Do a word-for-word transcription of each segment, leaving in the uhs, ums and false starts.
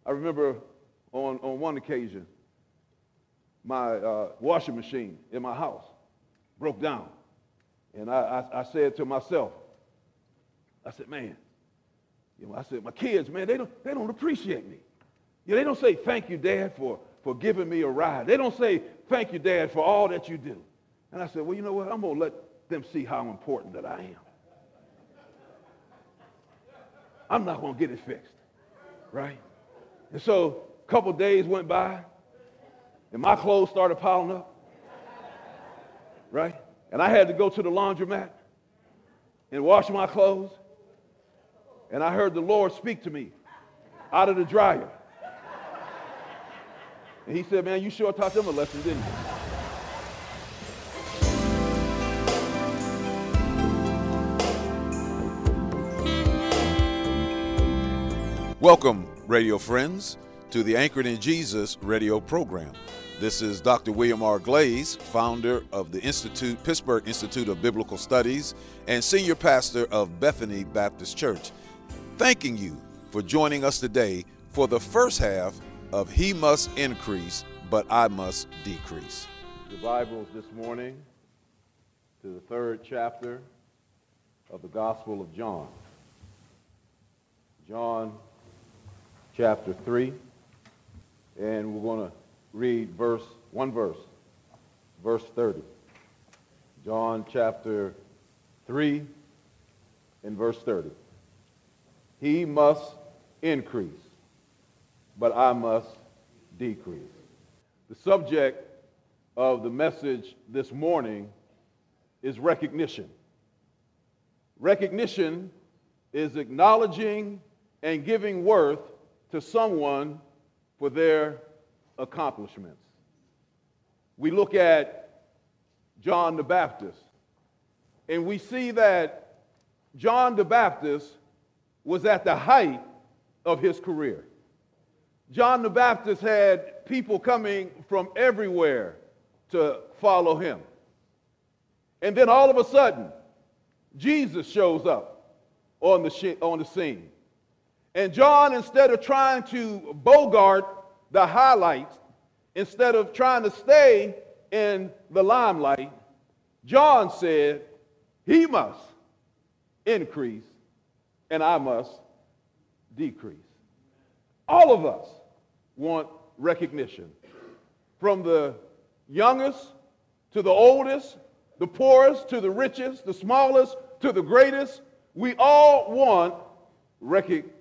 I remember on, on one occasion, my uh, washing machine in my house broke down. And I, I, I said to myself, I said, man, you know, I said, my kids, man, they don't, they don't appreciate me. You know, they don't say, thank you, Dad, for, for giving me a ride. They don't say, thank you, Dad, for all that you do. And I said, well, you know what? I'm going to let them see how important that I am. I'm not going to get it fixed, right? And so a couple days went by, and my clothes started piling up, right? And I had to go to the laundromat and wash my clothes. And I heard the Lord speak to me out of the dryer. And he said, man, you sure taught them a lesson, didn't you? Welcome, radio friends, to the Anchored in Jesus radio program. This is Doctor William R. Glaze, founder of the Institute, Pittsburgh Institute of Biblical Studies, and senior pastor of Bethany Baptist Church, thanking you for joining us today for the first half of He Must Increase, But I Must Decrease. The Bibles this morning to the third chapter of the Gospel of John. John chapter three, and we're going to read verse, one verse, verse thirty. John chapter three and verse thirty. He must increase, but I must decrease. The subject of the message this morning is recognition. Recognition is acknowledging and giving worth to someone for their accomplishments. We look at John the Baptist, and we see that John the Baptist was at the height of his career. John the Baptist had people coming from everywhere to follow him. And then all of a sudden, Jesus shows up on the, sh- on the scene. And John, instead of trying to bogart the highlights, instead of trying to stay in the limelight, John said, he must increase and I must decrease. All of us want recognition. From the youngest to the oldest, the poorest to the richest, the smallest to the greatest, we all want recognition.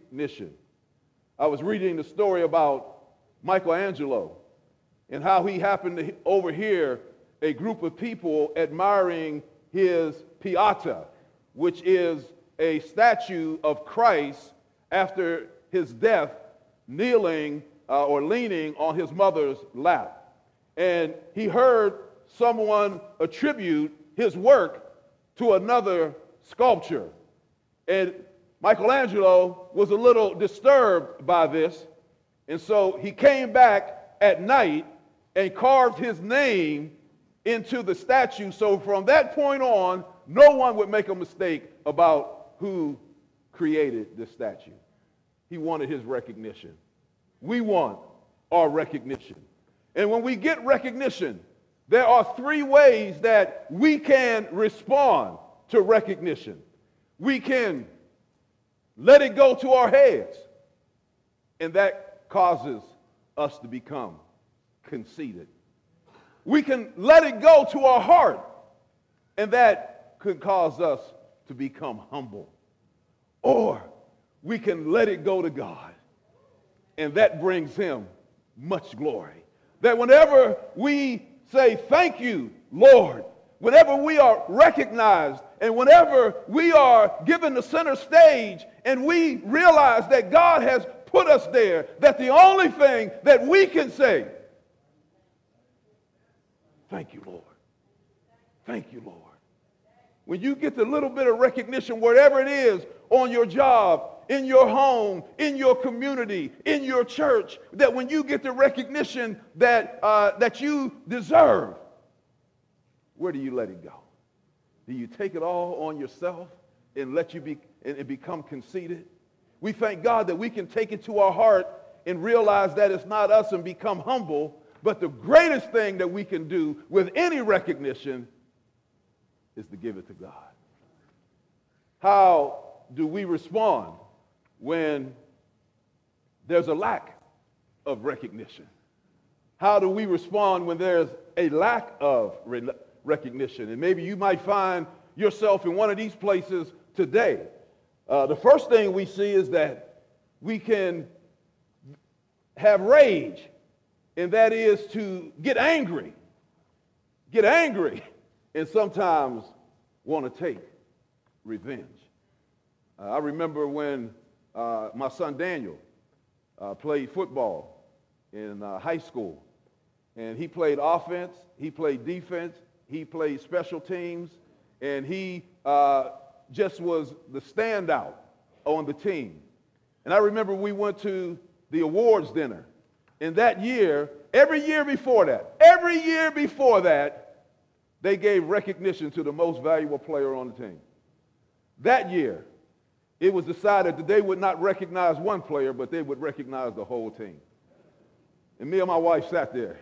I was reading the story about Michelangelo and how he happened to overhear a group of people admiring his Pietà, which is a statue of Christ after his death, kneeling uh, or leaning on his mother's lap. And he heard someone attribute his work to another sculpture. And Michelangelo was a little disturbed by this, and so he came back at night and carved his name into the statue, so from that point on, no one would make a mistake about who created this statue. He wanted his recognition. We want our recognition. And when we get recognition, there are three ways that we can respond to recognition. We can let it go to our heads, and that causes us to become conceited. We can let it go to our heart, and that could cause us to become humble. Or we can let it go to God, and that brings him much glory. That whenever we say, thank you, Lord, whenever we are recognized and whenever we are given the center stage and we realize that God has put us there, that the only thing that we can say, thank you, Lord. Thank you, Lord. When you get the little bit of recognition, wherever it is, on your job, in your home, in your community, in your church, that when you get the recognition that, uh, that you deserve, where do you let it go? Do you take it all on yourself and let you be and become conceited? We thank God that we can take it to our heart and realize that it's not us and become humble. But the greatest thing that we can do with any recognition is to give it to God. How do we respond when there's a lack of recognition? How do we respond when there's a lack of re- recognition? And maybe you might find yourself in one of these places today. Uh, the first thing we see is that we can have rage, and that is to get angry, get angry, and sometimes want to take revenge. Uh, I remember when uh, my son Daniel uh, played football in uh, high school, and he played offense, he played defense, he played special teams, and he uh, just was the standout on the team. And I remember we went to the awards dinner. And that year, every year before that, every year before that, they gave recognition to the most valuable player on the team. That year, it was decided that they would not recognize one player, but they would recognize the whole team. And me and my wife sat there.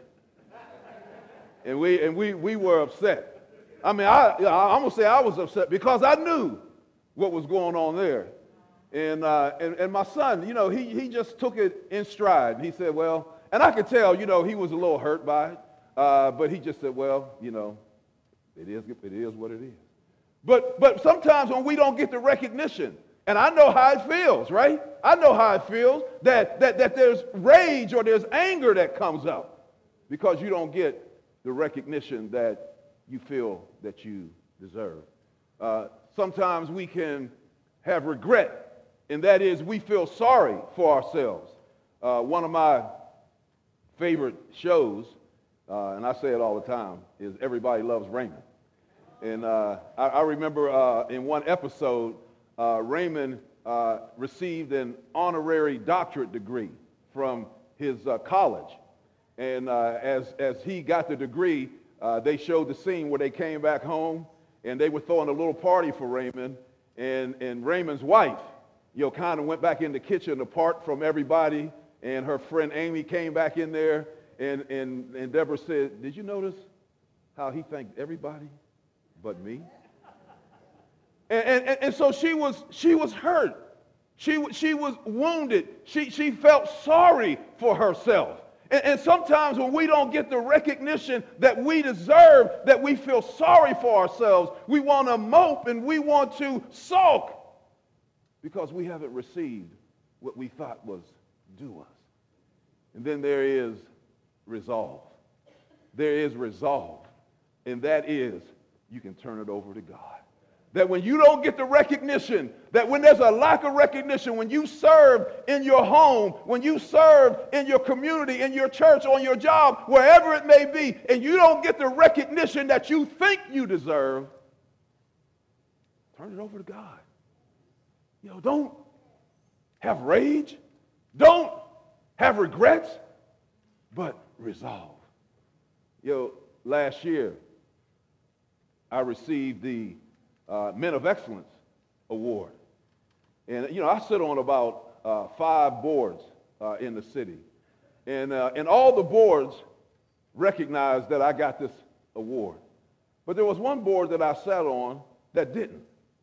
And we and we we were upset. I mean, I, I'm going to say I was upset because I knew what was going on there. And, uh, and and my son, you know, he, he just took it in stride. He said, well, and I could tell, you know, he was a little hurt by it. Uh, but he just said, well, you know, it is, it is what it is. But, but sometimes when we don't get the recognition, and I know how it feels, right? I know how it feels that, that, that there's rage or there's anger that comes up because you don't get the recognition that you feel that you deserve. Uh, sometimes we can have regret. And that is, we feel sorry for ourselves. Uh, one of my favorite shows, uh, and I say it all the time, is Everybody Loves Raymond. And uh, I, I remember uh, in one episode, uh, Raymond uh, received an honorary doctorate degree from his uh, college. And uh, as, as he got the degree, uh, they showed the scene where they came back home, and they were throwing a little party for Raymond, and, and Raymond's wife, you know, kind of went back in the kitchen apart from everybody, and her friend Amy came back in there, and, and, and Deborah said, did you notice how he thanked everybody but me? And, and, and so she was, she was hurt. She, she was wounded. She, she felt sorry for herself. And, and sometimes when we don't get the recognition that we deserve, that we feel sorry for ourselves, we want to mope and we want to sulk, because we haven't received what we thought was due us. And then there is resolve. There is resolve. And that is, you can turn it over to God. That when you don't get the recognition, that when there's a lack of recognition, when you serve in your home, when you serve in your community, in your church, on your job, wherever it may be, and you don't get the recognition that you think you deserve, turn it over to God. You know, don't have rage. Don't have regrets, but resolve. You know, last year, I received the uh, Men of Excellence Award. And, you know, I sit on about uh, five boards uh, in the city. And, uh, and all the boards recognized that I got this award. But there was one board that I sat on that didn't.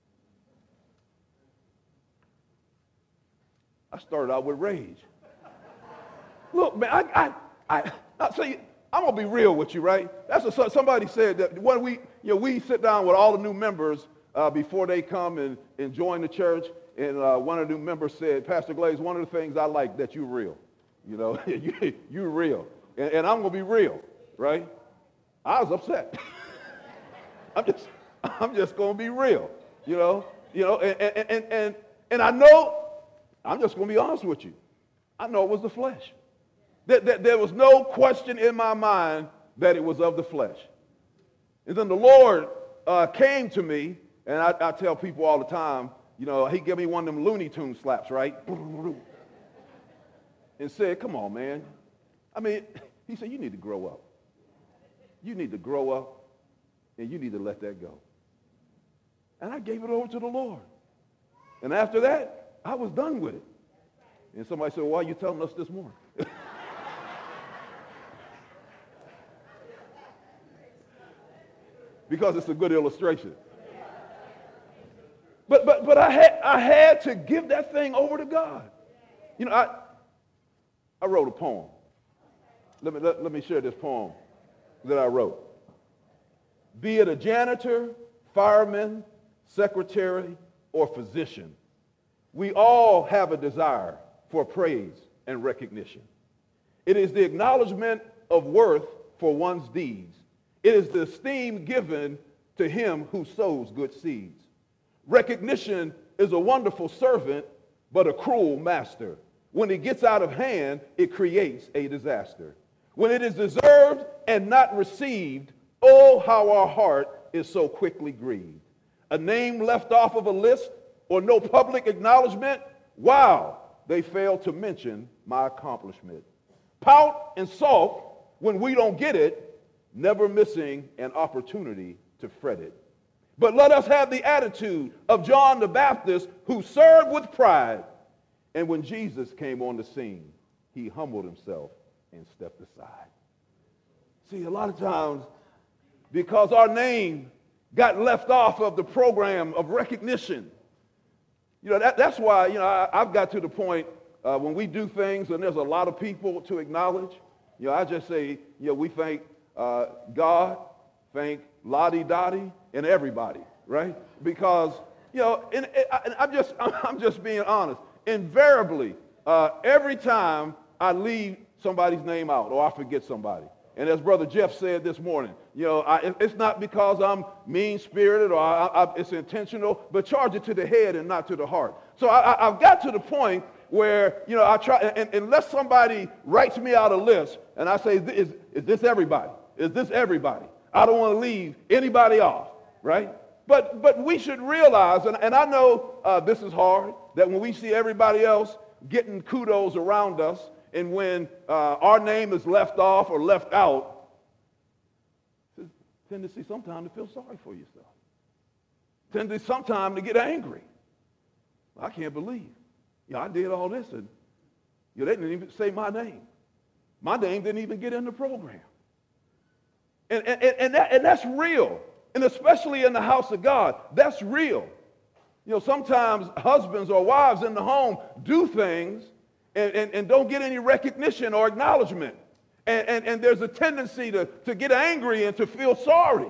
I started out with rage. Look, man, I, I, I, I say, I'm gonna be real with you, right? That's what somebody said that when we, you know, we sit down with all the new members uh, before they come and, and join the church, and uh, one of the new members said, Pastor Glaze, one of the things I like that you're real, you know, you, you're real, and, and I'm gonna be real, right? I was upset. I'm just, I'm just gonna be real, you know, you know, and and and and, and I know. I'm just going to be honest with you. I know it was the flesh. There, there, there was no question in my mind that it was of the flesh. And then the Lord uh, came to me, and I, I tell people all the time, you know, he gave me one of them Looney Tunes slaps, right? And said, come on, man. I mean, he said, you need to grow up. You need to grow up, and you need to let that go. And I gave it over to the Lord. And after that, I was done with it. And somebody said, well, why are you telling us this morning? Because it's a good illustration. But but but I had I had to give that thing over to God. You know, I I wrote a poem. Let me let, let me share this poem that I wrote. Be it a janitor, fireman, secretary, or physician, we all have a desire for praise and recognition. It is the acknowledgement of worth for one's deeds. It is the esteem given to him who sows good seeds. Recognition is a wonderful servant, but a cruel master. When it gets out of hand, it creates a disaster. When it is deserved and not received, oh, how our heart is so quickly grieved. A name left off of a list or no public acknowledgement, wow, they fail to mention my accomplishment. Pout and sulk when we don't get it, never missing an opportunity to fret it. But let us have the attitude of John the Baptist, who served with pride. And when Jesus came on the scene, he humbled himself and stepped aside. See, a lot of times, because our name got left off of the program of recognition, you know, that, that's why, you know, I, I've got to the point uh, when we do things and there's a lot of people to acknowledge, you know, I just say, you know, we thank uh, God, thank Lottie Dottie, and everybody, right? Because, you know, and, and I'm just I'm just being honest. Invariably, uh, every time I leave somebody's name out or I forget somebody, and as Brother Jeff said this morning, you know, I, it's not because I'm mean-spirited or I, I, it's intentional, but charge it to the head and not to the heart. So I, I, I've got to the point where, you know, I try, and, unless somebody writes me out a list and I say, is, is this everybody? Is this everybody? I don't want to leave anybody off, right? But but we should realize, and, and I know uh, this is hard, that when we see everybody else getting kudos around us, and when uh, our name is left off or left out, there's a tendency sometimes to feel sorry for yourself. Tendency sometimes to get angry. I can't believe, you know, I did all this, and you know, they didn't even say my name. My name didn't even get in the program. And, and, and, that, and that's real. And especially in the house of God, that's real. You know, sometimes husbands or wives in the home do things and, and, and don't get any recognition or acknowledgement. And, and, and there's a tendency to, to get angry and to feel sorry.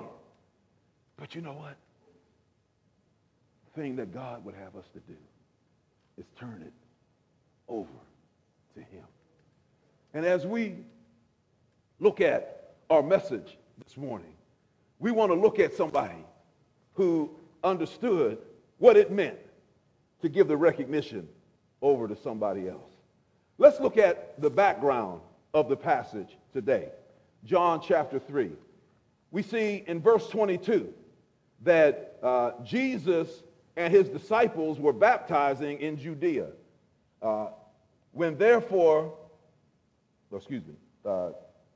But you know what? The thing that God would have us to do is turn it over to him. And as we look at our message this morning, we want to look at somebody who understood what it meant to give the recognition over to somebody else. Let's look at the background of the passage today. John chapter three. We see in verse twenty-two that uh, Jesus and his disciples were baptizing in Judea. Uh, when therefore, oh, excuse me, uh,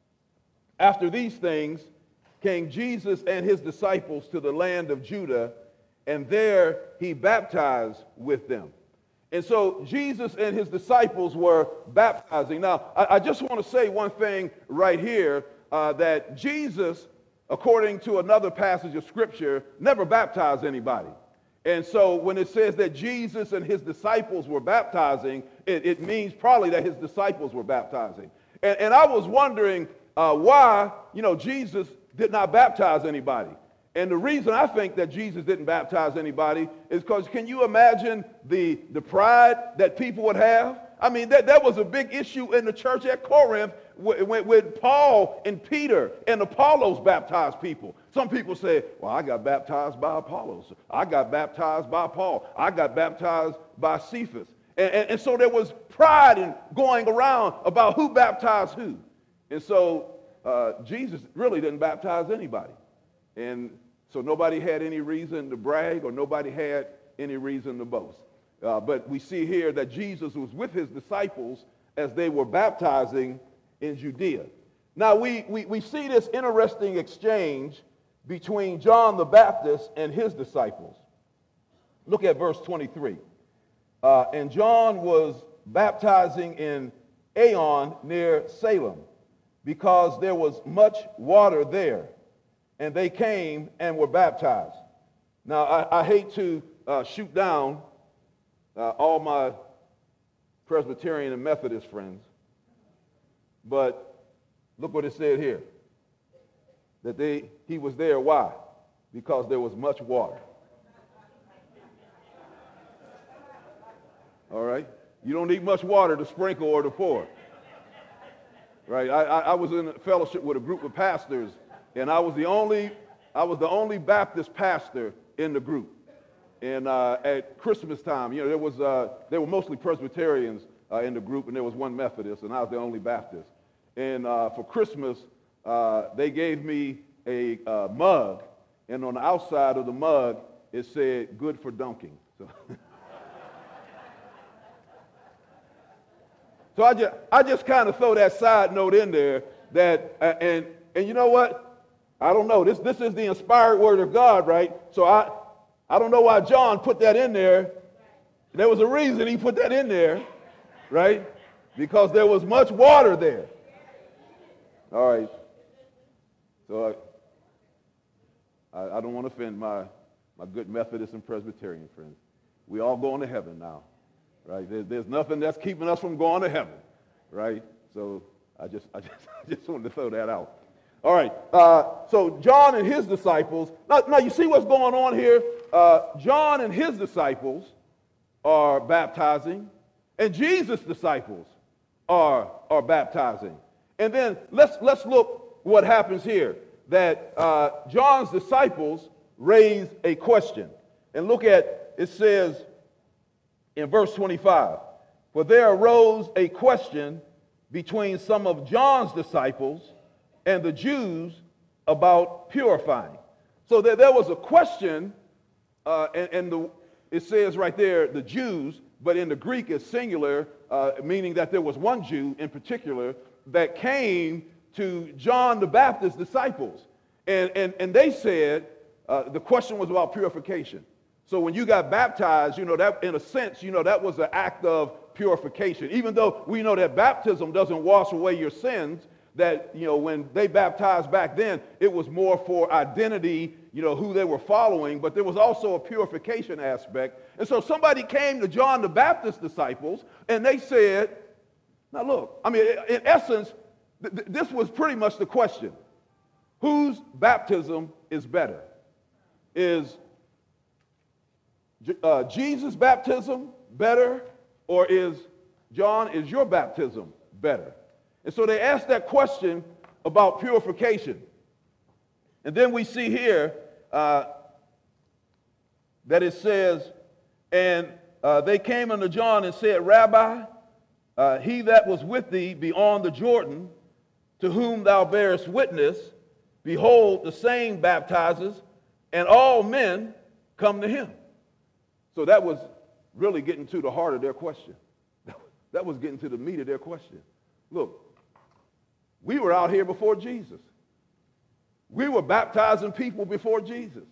after these things came Jesus and his disciples to the land of Judah, and there he baptized with them. And so Jesus and his disciples were baptizing. Now, I, I just want to say one thing right here, uh, that Jesus, according to another passage of Scripture, never baptized anybody. And so when it says that Jesus and his disciples were baptizing, it, it means probably that his disciples were baptizing. And, and I was wondering uh, why, you know, Jesus did not baptize anybody. And the reason I think that Jesus didn't baptize anybody is because, can you imagine the, the pride that people would have? I mean, that, that was a big issue in the church at Corinth when, when Paul and Peter and Apollos baptized people. Some people say, well, I got baptized by Apollos. I got baptized by Paul. I got baptized by Cephas. And, and, and so there was pride in going around about who baptized who. And so uh, Jesus really didn't baptize anybody. And so nobody had any reason to brag, or nobody had any reason to boast. Uh, but we see here that Jesus was with his disciples as they were baptizing in Judea. Now we, we, we see this interesting exchange between John the Baptist and his disciples. Look at verse twenty-three. Uh, and John was baptizing in Aenon near Salem, because there was much water there, and they came and were baptized. Now, I, I hate to uh, shoot down uh, all my Presbyterian and Methodist friends, but look what it said here, that they he was there. Why? Because there was much water. All right? You don't need much water to sprinkle or to pour. Right? I, I, I was in a fellowship with a group of pastors, and I was the only I was the only Baptist pastor in the group. And uh, at Christmas time, you know, there was uh, there were mostly Presbyterians uh, in the group, and there was one Methodist, and I was the only Baptist. And uh, for Christmas, uh, they gave me a uh, mug, and on the outside of the mug, it said, "Good for dunking." So, so I just I just kind of throw that side note in there that, uh, and and you know what? I don't know. This this is the inspired word of God, right? So I. I don't know why John put that in there. There was a reason he put that in there, right? Because there was much water there. All right. So I, I, I don't want to offend my, my good Methodist and Presbyterian friends. We all going to heaven now, right? There, there's nothing that's keeping us from going to heaven, right? So I just, I just, I just wanted to throw that out. All right, uh, so John and his disciples, now, now you see what's going on here? Uh, John and his disciples are baptizing, and Jesus' disciples are, are baptizing. And then let's, let's look what happens here, that uh, John's disciples raise a question. And look at, it says in verse twenty-five, "For there arose a question between some of John's disciples and the Jews about purifying." So there, there was a question, uh, and, and the, it says right there, the Jews, but in the Greek it's singular, uh, meaning that there was one Jew in particular that came to John the Baptist's disciples. And, and, and they said, uh, the question was about purification. So when you got baptized, you know, that in a sense, you know, that was an act of purification. Even though we know that baptism doesn't wash away your sins, that, you know, when they baptized back then, it was more for identity, you know, who they were following, but there was also a purification aspect. And so somebody came to John the Baptist's disciples, and they said, now look, I mean, in essence, th- th- this was pretty much the question. Whose baptism is better? Is uh, Jesus' baptism better, or is John, is your baptism better? And so they asked that question about purification. And then we see here uh, that it says, and uh, they came unto John and said, "Rabbi, uh, he that was with thee beyond the Jordan, to whom thou bearest witness, behold, the same baptizes, and all men come to him." So that was really getting to the heart of their question. That was getting to the meat of their question. Look, we were out here before Jesus. We were baptizing people before Jesus.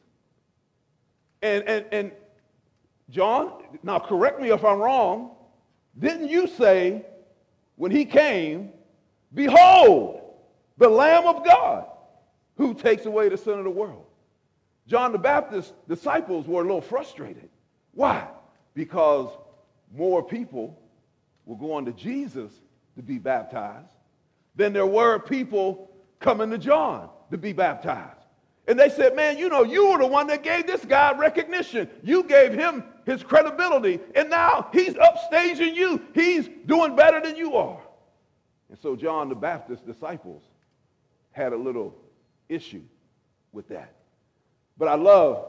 And, and, and John, now correct me if I'm wrong, didn't you say when he came, "Behold, the Lamb of God who takes away the sin of the world"? John the Baptist's disciples were a little frustrated. Why? Because more people were going to Jesus to be baptized than there were people coming to John to be baptized. And they said, "Man, you know, you were the one that gave this guy recognition. You gave him his credibility, and now he's upstaging you. He's doing better than you are." And so John the Baptist's disciples had a little issue with that. But I love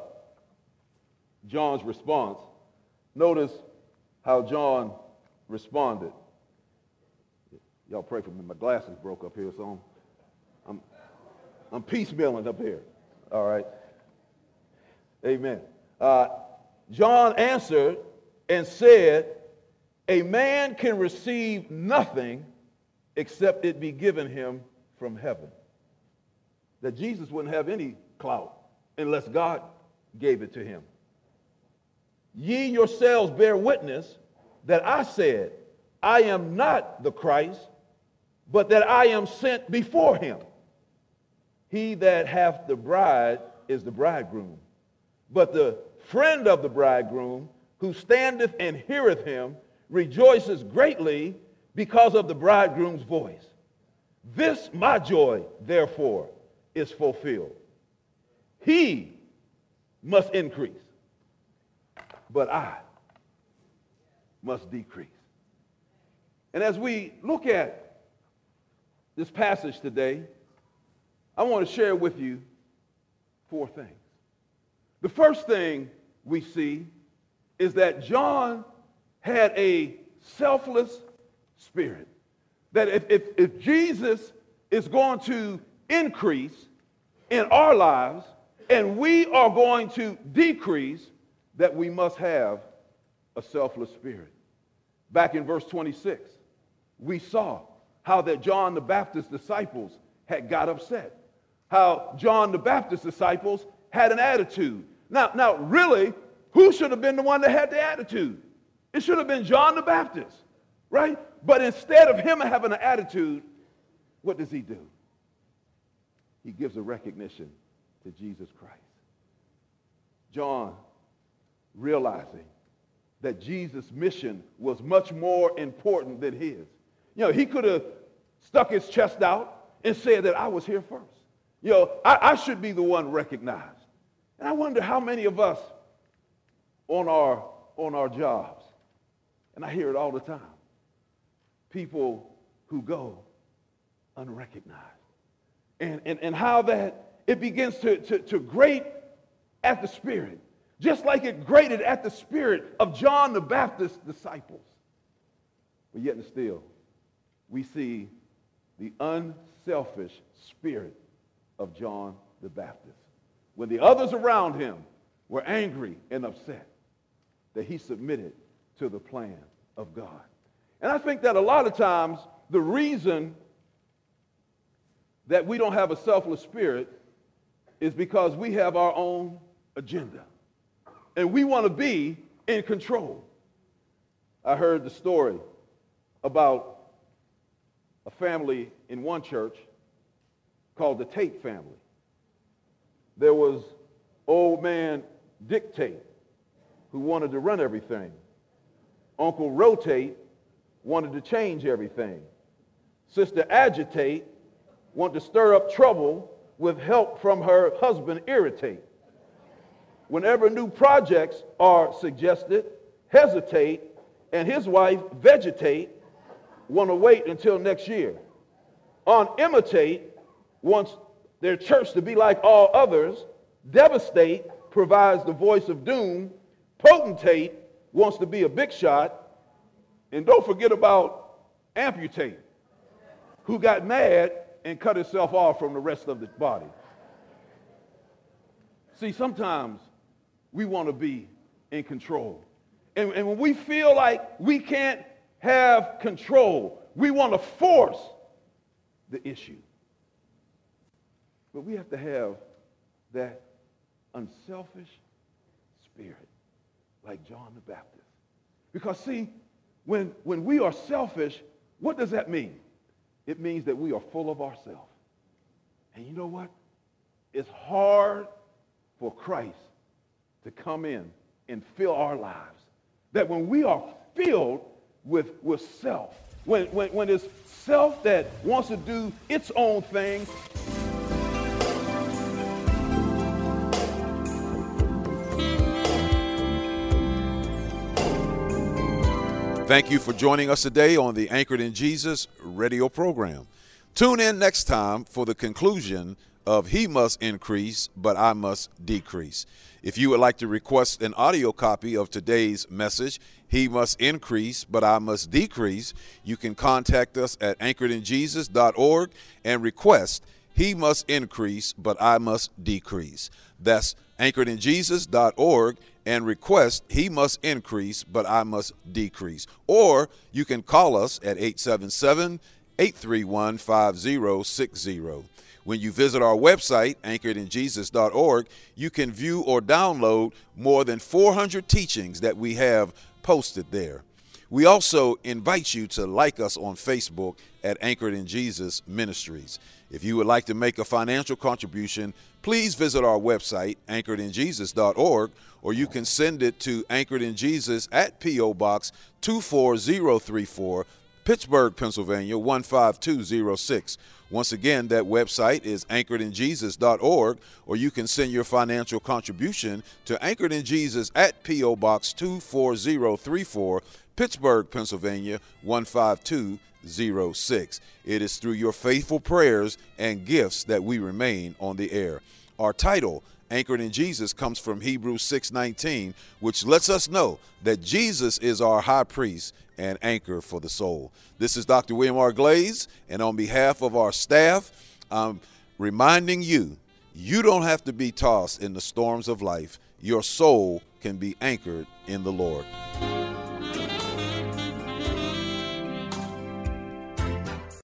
John's response. Notice how John responded. Y'all pray for me. My glasses broke up here, so I'm, I'm, I'm piecemealing up here. All right. Amen. Uh, John answered and said, "A man can receive nothing except it be given him from heaven." That Jesus wouldn't have any clout unless God gave it to him. "Ye yourselves bear witness that I said, I am not the Christ, but that I am sent before him. He that hath the bride is the bridegroom. But the friend of the bridegroom, who standeth and heareth him, rejoices greatly because of the bridegroom's voice. This my joy, therefore, is fulfilled. He must increase, but I must decrease. And as we look at this passage today, I want to share with you four things. The first thing we see is that John had a selfless spirit. That if, if, if Jesus is going to increase in our lives and we are going to decrease, that we must have a selfless spirit. Back in verse twenty-six, we saw how that John the Baptist's disciples had got upset. How John the Baptist's disciples had an attitude. Now, now, really, who should have been the one that had the attitude? It should have been John the Baptist, right? But instead of him having an attitude, what does he do? He gives a recognition to Jesus Christ. John, realizing that Jesus' mission was much more important than his. You know, he could have stuck his chest out and said that I was here first. You know, I, I should be the one recognized. And I wonder how many of us on our, on our jobs, and I hear it all the time, people who go unrecognized. And, and, and how that it begins to, to, to grate at the spirit, just like it grated at the spirit of John the Baptist's disciples. But yet and still, we see the unselfish spirit of John the Baptist. When the others around him were angry and upset, that he submitted to the plan of God. And I think that a lot of times the reason that we don't have a selfless spirit is because we have our own agenda. And we want to be in control. I heard the story about a family in one church called the Tate family. There was old man Dick Tate, who wanted to run everything. Uncle Rotate wanted to change everything. Sister Agitate wanted to stir up trouble with help from her husband Irritate. Whenever new projects are suggested, Hesitate and his wife Vegetate want to wait until next year. On Imitate wants their church to be like all others. Devastate provides the voice of doom. Potentate wants to be a big shot. And don't forget about Amputate, who got mad and cut himself off from the rest of the body. See, sometimes we want to be in control. And, and when we feel like we can't have control, we want to force the issue. But we have to have that unselfish spirit like John the Baptist. Because see, when, when we are selfish, what does that mean? It means that we are full of ourselves. And you know what? It's hard for Christ to come in and fill our lives. That when we are filled with, with self, when, when, when it's self that wants to do its own thing, thank you for joining us today on the Anchored in Jesus radio program. Tune in next time for the conclusion of He Must Increase, but I Must Decrease. If you would like to request an audio copy of today's message, He Must Increase, but I Must Decrease, you can contact us at anchored in jesus dot org and request He Must Increase, but I Must Decrease. That's anchored in jesus dot org and request He Must Increase, but I Must Decrease. Or you can call us at eight seven seven, eight three one, five zero six zero. When you visit our website, anchored in jesus dot org, you can view or download more than four hundred teachings that we have posted there. We also invite you to like us on Facebook at Anchored in Jesus Ministries. If you would like to make a financial contribution, please visit our website, anchored in jesus dot org, or you can send it to Anchored in Jesus at P O. Box two four zero three four, Pittsburgh, Pennsylvania one five two zero six. Once again, that website is anchored in jesus dot org, or you can send your financial contribution to Anchored in Jesus at P O. Box two four zero three four, Pittsburgh, Pennsylvania one five two zero six. It is through your faithful prayers and gifts that we remain on the air. Our title, Anchored in Jesus, comes from Hebrews six nineteen, which lets us know that Jesus is our high priest and anchor for the soul. This is Doctor William R. Glaze, and on behalf of our staff, I'm reminding you, you don't have to be tossed in the storms of life. Your soul can be anchored in the Lord.